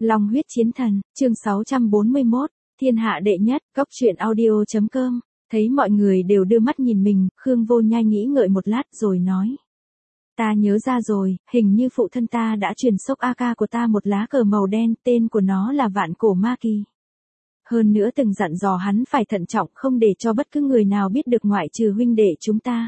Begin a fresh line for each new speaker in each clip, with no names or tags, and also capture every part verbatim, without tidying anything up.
Long huyết chiến thần, chương sáu trăm bốn mươi mốt, thiên hạ đệ nhất, cốc truyện audio.com, thấy mọi người đều đưa mắt nhìn mình, Khương Vô Nhai nghĩ ngợi một lát rồi nói. Ta nhớ ra rồi, hình như phụ thân ta đã truyền sốc a ca của ta một lá cờ màu đen, tên của nó là Vạn Cổ Ma Kỳ. Hơn nữa từng dặn dò hắn phải thận trọng không để cho bất cứ người nào biết được ngoại trừ huynh đệ chúng ta.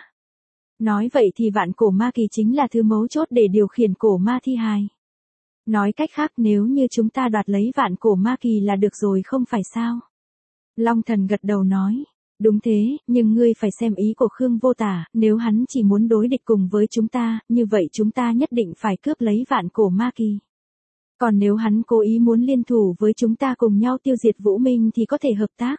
Nói vậy thì Vạn Cổ Ma Kỳ chính là thứ mấu chốt để điều khiển cổ ma thi hài. Nói cách khác nếu như chúng ta đoạt lấy Vạn Cổ Ma Kỳ là được rồi không phải sao? Long Thần gật đầu nói. Đúng thế, nhưng ngươi phải xem ý của Khương Vô Tả, nếu hắn chỉ muốn đối địch cùng với chúng ta, như vậy chúng ta nhất định phải cướp lấy Vạn Cổ Ma Kỳ. Còn nếu hắn cố ý muốn liên thủ với chúng ta cùng nhau tiêu diệt Vũ Minh thì có thể hợp tác.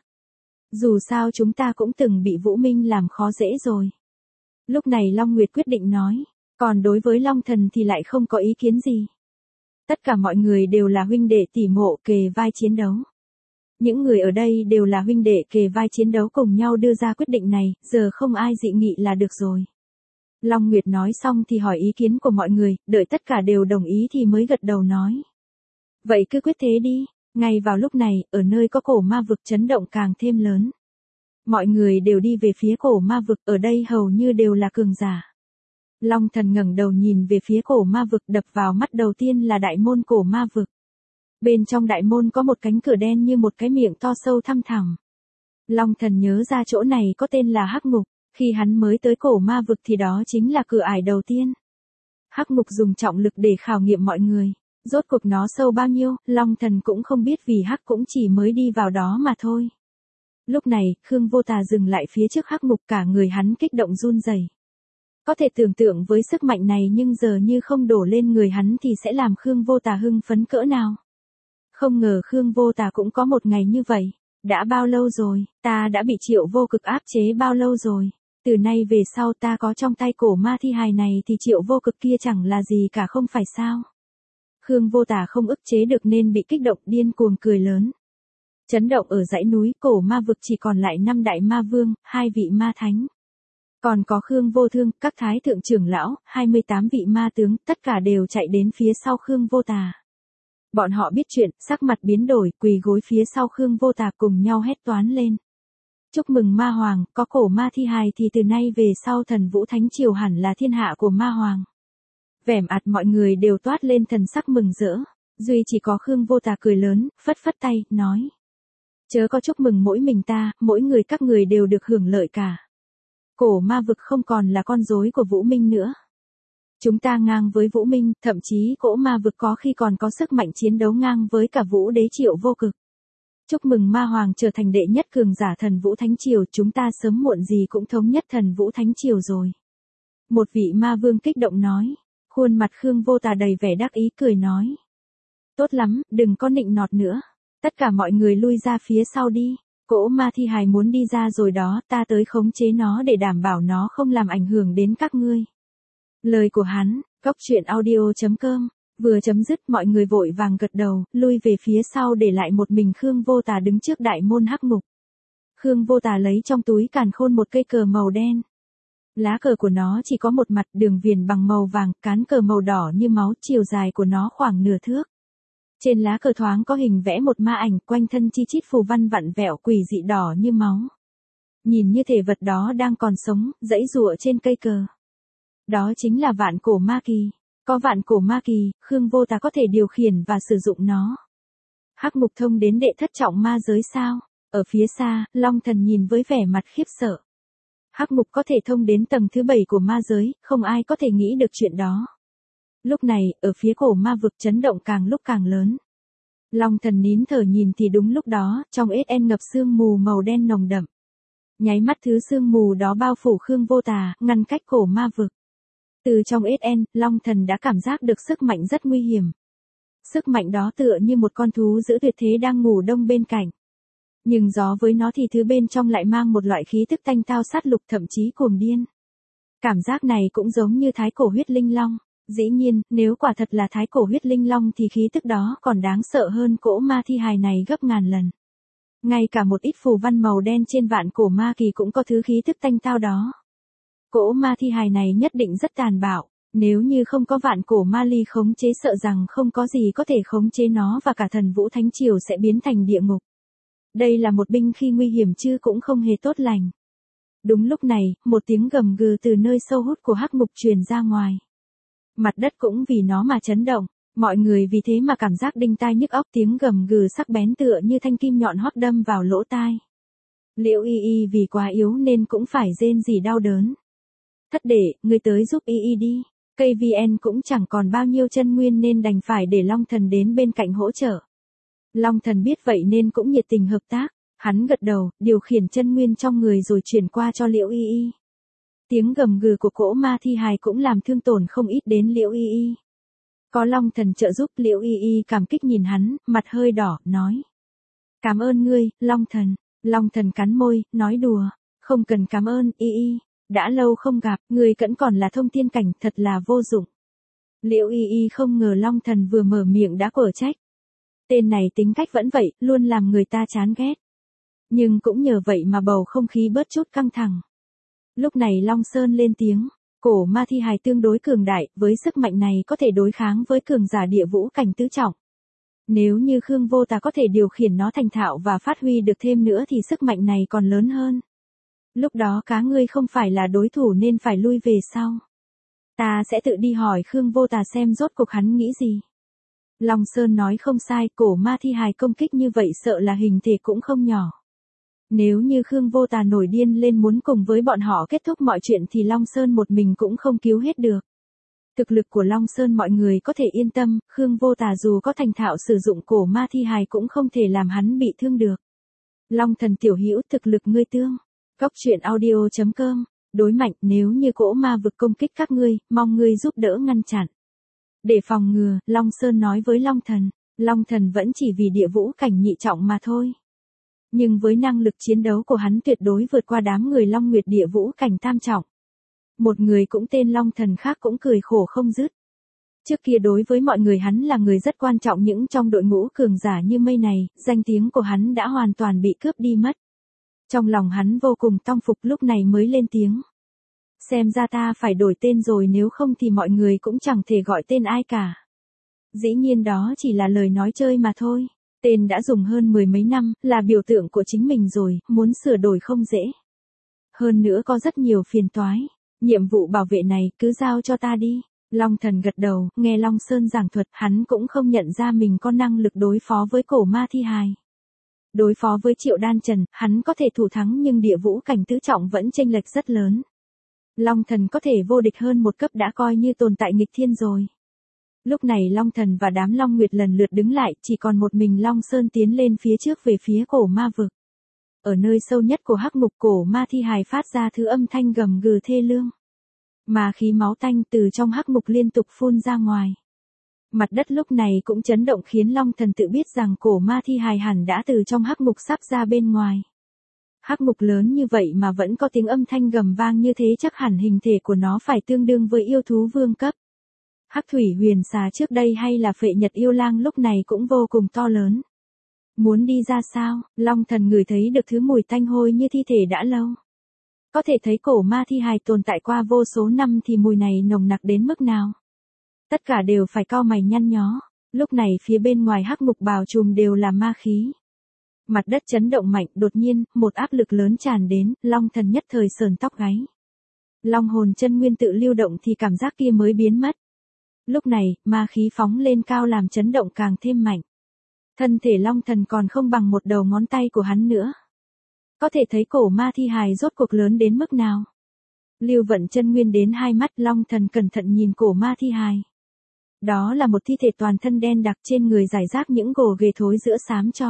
Dù sao chúng ta cũng từng bị Vũ Minh làm khó dễ rồi. Lúc này Long Nguyệt quyết định nói, còn đối với Long Thần thì lại không có ý kiến gì. Tất cả mọi người đều là huynh đệ tỉ mộ kề vai chiến đấu. Những người ở đây đều là huynh đệ kề vai chiến đấu cùng nhau đưa ra quyết định này, giờ không ai dị nghị là được rồi. Long Nguyệt nói xong thì hỏi ý kiến của mọi người, đợi tất cả đều đồng ý thì mới gật đầu nói. Vậy cứ quyết thế đi, ngay vào lúc này, ở nơi có cổ ma vực chấn động càng thêm lớn. Mọi người đều đi về phía cổ ma vực, ở đây hầu như đều là cường giả. Long Thần ngẩng đầu nhìn về phía cổ ma vực, đập vào mắt đầu tiên là đại môn cổ ma vực. Bên trong đại môn có một cánh cửa đen như một cái miệng to sâu thăm thẳm. Long Thần nhớ ra chỗ này có tên là Hắc Ngục, khi hắn mới tới cổ ma vực thì đó chính là cửa ải đầu tiên. Hắc Ngục dùng trọng lực để khảo nghiệm mọi người, rốt cuộc nó sâu bao nhiêu, Long Thần cũng không biết vì Hắc cũng chỉ mới đi vào đó mà thôi. Lúc này, Khương Vô Tà dừng lại phía trước Hắc Ngục, cả người hắn kích động run rẩy. Có thể tưởng tượng với sức mạnh này nhưng giờ như không đổ lên người hắn thì sẽ làm Khương Vô Tà hưng phấn cỡ nào. Không ngờ Khương Vô Tà cũng có một ngày như vậy. Đã bao lâu rồi, ta đã bị Triệu Vô Cực áp chế bao lâu rồi. Từ nay về sau ta có trong tay cổ ma thi hài này thì Triệu Vô Cực kia chẳng là gì cả không phải sao. Khương Vô Tà không ức chế được nên bị kích động điên cuồng cười lớn. Chấn động ở dãy núi cổ ma vực chỉ còn lại năm đại ma vương, hai vị ma thánh. Còn có Khương Vô Thương, các thái thượng trưởng lão, hai mươi tám vị ma tướng, tất cả đều chạy đến phía sau Khương Vô Tà. Bọn họ biết chuyện, sắc mặt biến đổi, quỳ gối phía sau Khương Vô Tà cùng nhau hét toán lên. Chúc mừng ma hoàng, có cổ ma thi hài thì từ nay về sau Thần Vũ Thánh Triều hẳn là thiên hạ của ma hoàng. Vẻ mặt mọi người đều toát lên thần sắc mừng rỡ, duy chỉ có Khương Vô Tà cười lớn, phất phất tay, nói. Chớ có chúc mừng mỗi mình ta, mỗi người các người đều được hưởng lợi cả. Cổ ma vực không còn là con rối của Vũ Minh nữa. Chúng ta ngang với Vũ Minh, thậm chí cổ ma vực có khi còn có sức mạnh chiến đấu ngang với cả Vũ Đế Triệu Vô Cực. Chúc mừng ma hoàng trở thành đệ nhất cường giả Thần Vũ Thánh Triều, chúng ta sớm muộn gì cũng thống nhất Thần Vũ Thánh Triều rồi. Một vị ma vương kích động nói, khuôn mặt Khương Vô Tà đầy vẻ đắc ý cười nói. Tốt lắm, đừng có nịnh nọt nữa. Tất cả mọi người lui ra phía sau đi. Cỗ ma thi hài muốn đi ra rồi đó, ta tới khống chế nó để đảm bảo nó không làm ảnh hưởng đến các ngươi. Lời của hắn, cốc truyện audio.com, vừa chấm dứt mọi người vội vàng gật đầu, lui về phía sau để lại một mình Khương Vô Tà đứng trước đại môn Hắc Ngục. Khương Vô Tà lấy trong túi càn khôn một cây cờ màu đen. Lá cờ của nó chỉ có một mặt, đường viền bằng màu vàng, cán cờ màu đỏ như máu, chiều dài của nó khoảng nửa thước. Trên lá cờ thoáng có hình vẽ một ma ảnh, quanh thân chi chít phù văn vặn vẹo quỷ dị đỏ như máu. Nhìn như thể vật đó đang còn sống, giãy giụa trên cây cờ. Đó chính là Vạn Cổ Ma Kỳ. Có Vạn Cổ Ma Kỳ, Khương Vô Tà có thể điều khiển và sử dụng nó. Hắc Ngục thông đến đệ thất trọng ma giới sao? Ở phía xa, Long Thần nhìn với vẻ mặt khiếp sợ. Hắc Ngục có thể thông đến tầng thứ bảy của ma giới, không ai có thể nghĩ được chuyện đó. Lúc này, ở phía cổ ma vực chấn động càng lúc càng lớn. Long Thần nín thở nhìn thì đúng lúc đó, trong ét en ngập sương mù màu đen nồng đậm. Nháy mắt thứ sương mù đó bao phủ Khương Vô Tà, ngăn cách cổ ma vực. Từ trong ét en, Long Thần đã cảm giác được sức mạnh rất nguy hiểm. Sức mạnh đó tựa như một con thú giữ tuyệt thế đang ngủ đông bên cạnh. Nhưng gió với nó thì thứ bên trong lại mang một loại khí tức tanh tao sát lục, thậm chí cuồng điên. Cảm giác này cũng giống như thái cổ huyết linh long. Dĩ nhiên, nếu quả thật là thái cổ huyết linh long thì khí tức đó còn đáng sợ hơn cỗ ma thi hài này gấp ngàn lần. Ngay cả một ít phù văn màu đen trên Vạn Cổ Ma Kỳ cũng có thứ khí tức tanh tao đó. Cỗ ma thi hài này nhất định rất tàn bạo, Nếu như không có vạn cổ ma ly khống chế sợ rằng không có gì có thể khống chế nó và cả thần vũ thánh triều sẽ biến thành địa ngục. Đây là một binh khí nguy hiểm chứ cũng không hề tốt lành. Đúng lúc này, một tiếng gầm gừ từ nơi sâu hút của hắc ngục truyền ra ngoài. Mặt đất cũng vì nó mà chấn động, mọi người vì thế mà cảm giác đinh tai nhức óc, tiếng gầm gừ sắc bén tựa như thanh kim nhọn hoắt đâm vào lỗ tai. Liễu Y Y vì quá yếu nên cũng phải rên rỉ đau đớn. Thất đệ, ngươi tới giúp Y Y đi. Cây vê en cũng chẳng còn bao nhiêu chân nguyên nên đành phải để Long Thần đến bên cạnh hỗ trợ. Long Thần biết vậy nên cũng nhiệt tình hợp tác, hắn gật đầu, điều khiển chân nguyên trong người rồi chuyển qua cho Liễu Y Y. Tiếng gầm gừ của cỗ ma thi hài cũng làm thương tổn không ít đến Liễu Y Y. Có Long Thần trợ giúp, Liễu Y Y cảm kích nhìn hắn, mặt hơi đỏ, nói. Cảm ơn ngươi, Long Thần. Long Thần cắn môi, nói đùa, không cần cảm ơn, Y Y. Đã lâu không gặp, người vẫn còn là thông thiên cảnh, thật là vô dụng. Liễu Y Y không ngờ Long Thần vừa mở miệng đã quở trách. Tên này tính cách vẫn vậy, luôn làm người ta chán ghét. Nhưng cũng nhờ vậy mà bầu không khí bớt chút căng thẳng. Lúc này Long Sơn lên tiếng, cổ ma thi hài tương đối cường đại, với sức mạnh này có thể đối kháng với cường giả địa vũ cảnh tứ trọng. Nếu như Khương Vô Tà có thể điều khiển nó thành thạo và phát huy được thêm nữa thì sức mạnh này còn lớn hơn. Lúc đó cá ngươi không phải là đối thủ nên phải lui về sau. Ta sẽ tự đi hỏi Khương Vô Tà xem rốt cuộc hắn nghĩ gì. Long Sơn nói không sai, cổ ma thi hài công kích như vậy sợ là hình thể cũng không nhỏ. Nếu như Khương Vô Tà nổi điên lên muốn cùng với bọn họ kết thúc mọi chuyện thì Long Sơn một mình cũng không cứu hết được. Thực lực của Long Sơn mọi người có thể yên tâm, Khương Vô Tà dù có thành thạo sử dụng cổ ma thi hài cũng không thể làm hắn bị thương được. Long Thần tiểu hữu, thực lực ngươi tương. Góc truyện audio chấm com, đối mạnh, nếu như cỗ ma vực công kích các ngươi, mong ngươi giúp đỡ ngăn chặn. Để phòng ngừa, Long Sơn nói với Long Thần, Long Thần vẫn chỉ vì địa vũ cảnh nhị trọng mà thôi. Nhưng với năng lực chiến đấu của hắn tuyệt đối vượt qua đám người Long Nguyệt địa vũ cảnh tam trọng. Một người cũng tên Long Thần khác cũng cười khổ không dứt. Trước kia đối với mọi người hắn là người rất quan trọng, những trong đội ngũ cường giả như mây này, danh tiếng của hắn đã hoàn toàn bị cướp đi mất. Trong lòng hắn vô cùng tong phục, lúc này mới lên tiếng. Xem ra ta phải đổi tên rồi, nếu không thì mọi người cũng chẳng thể gọi tên ai cả. Dĩ nhiên đó chỉ là lời nói chơi mà thôi. Tên đã dùng hơn mười mấy năm, là biểu tượng của chính mình rồi, muốn sửa đổi không dễ. Hơn nữa có rất nhiều phiền toái. Nhiệm vụ bảo vệ này cứ giao cho ta đi. Long Thần gật đầu, nghe Long Sơn giảng thuật, hắn cũng không nhận ra mình có năng lực đối phó với cổ ma thi hài. Đối phó với Triệu Đan Trần, hắn có thể thủ thắng nhưng địa vũ cảnh tứ trọng vẫn chênh lệch rất lớn. Long Thần có thể vô địch hơn một cấp đã coi như tồn tại nghịch thiên rồi. Lúc này Long Thần và đám Long Nguyệt lần lượt đứng lại, chỉ còn một mình Long Sơn tiến lên phía trước về phía cổ ma vực. Ở nơi sâu nhất của hắc ngục, cổ ma thi hài phát ra thứ âm thanh gầm gừ thê lương. Mà khí máu tanh từ trong hắc ngục liên tục phun ra ngoài. Mặt đất lúc này cũng chấn động khiến Long Thần tự biết rằng cổ ma thi hài hẳn đã từ trong hắc ngục sắp ra bên ngoài. Hắc ngục lớn như vậy mà vẫn có tiếng âm thanh gầm vang như thế, chắc hẳn hình thể của nó phải tương đương với yêu thú vương cấp. Hắc thủy huyền xà trước đây hay là phệ nhật yêu lang lúc này cũng vô cùng to lớn. Muốn đi ra sao? Long Thần ngửi thấy được thứ mùi tanh hôi như thi thể đã lâu. Có thể thấy cổ ma thi hài tồn tại qua vô số năm thì mùi này nồng nặc đến mức nào. Tất cả đều phải cau mày nhăn nhó. Lúc này phía bên ngoài hắc ngục bào trùm đều là ma khí. Mặt đất chấn động mạnh, đột nhiên, một áp lực lớn tràn đến, Long Thần nhất thời sờn tóc gáy. Long hồn chân nguyên tự lưu động thì cảm giác kia mới biến mất. Lúc này, ma khí phóng lên cao làm chấn động càng thêm mạnh. Thân thể Long Thần còn không bằng một đầu ngón tay của hắn nữa. Có thể thấy cổ ma thi hài rốt cuộc lớn đến mức nào. Lưu vận chân nguyên đến hai mắt, Long Thần cẩn thận nhìn cổ ma thi hài. Đó là một thi thể toàn thân đen đặc, trên người rải rác những gồ ghề thối giữa xám tro.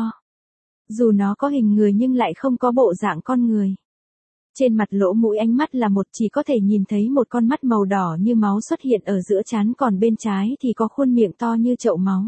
Dù nó có hình người nhưng lại không có bộ dạng con người. Trên mặt lỗ mũi ánh mắt là một, chỉ có thể nhìn thấy một con mắt màu đỏ như máu xuất hiện ở giữa trán, còn bên trái thì có khuôn miệng to như chậu máu.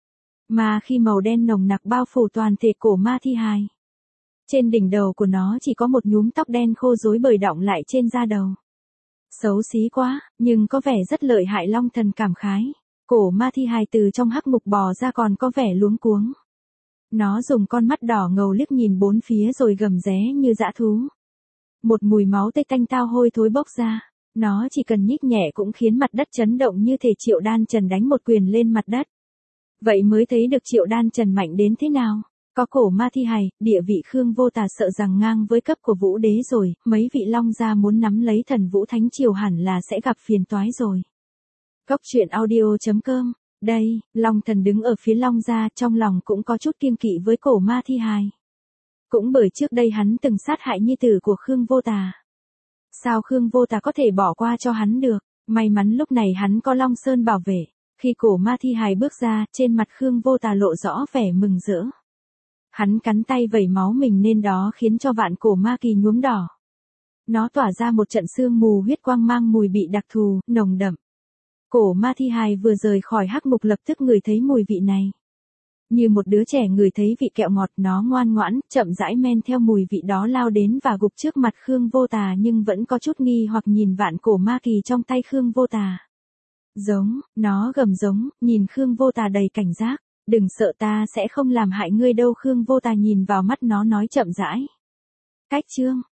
Mà khi màu đen nồng nặc bao phủ toàn thể cổ ma thi hài. Trên đỉnh đầu của nó chỉ có một nhúm tóc đen khô rối bời đọng lại trên da đầu. Xấu xí quá, nhưng có vẻ rất lợi hại, Long Thần cảm khái. Cổ ma thi hài từ trong hắc ngục bò ra còn có vẻ luống cuống. Nó dùng con mắt đỏ ngầu liếc nhìn bốn phía rồi gầm ré như dã thú. Một mùi máu tươi tanh tao hôi thối bốc ra. Nó chỉ cần nhích nhẹ cũng khiến mặt đất chấn động như thể Triệu Đan Trần đánh một quyền lên mặt đất. Vậy mới thấy được Triệu Đan Trần mạnh đến thế nào. Có cổ ma thi hài, địa vị Khương Vô Tà sợ rằng ngang với cấp của Vũ Đế rồi, mấy vị Long gia muốn nắm lấy Thần Vũ Thánh Triều hẳn là sẽ gặp phiền toái rồi. Cốc truyện audio chấm com. Đây, Long Thần đứng ở phía Long gia, trong lòng cũng có chút kiêng kỵ với cổ ma thi hài. Cũng bởi trước đây hắn từng sát hại nhi tử của Khương Vô Tà. Sao Khương Vô Tà có thể bỏ qua cho hắn được? May mắn lúc này hắn có Long Sơn bảo vệ. Khi cổ ma thi hài bước ra, trên mặt Khương Vô Tà lộ rõ vẻ mừng rỡ. Hắn cắn tay vẩy máu mình nên đó khiến cho vạn cổ ma kỳ nhuốm đỏ. Nó tỏa ra một trận sương mù huyết quang mang mùi vị đặc thù, nồng đậm. Cổ ma thi hài vừa rời khỏi hắc mục lập tức ngửi thấy mùi vị này. Như một đứa trẻ ngửi thấy vị kẹo ngọt, nó ngoan ngoãn, chậm rãi men theo mùi vị đó lao đến và gục trước mặt Khương Vô Tà, nhưng vẫn có chút nghi hoặc nhìn vạn cổ ma kỳ trong tay Khương Vô Tà. Giống, nó gầm giống, nhìn Khương Vô Tà đầy cảnh giác. Đừng sợ, ta sẽ không làm hại ngươi đâu. Khương Vô Tà nhìn vào mắt nó nói chậm rãi. Cách chương.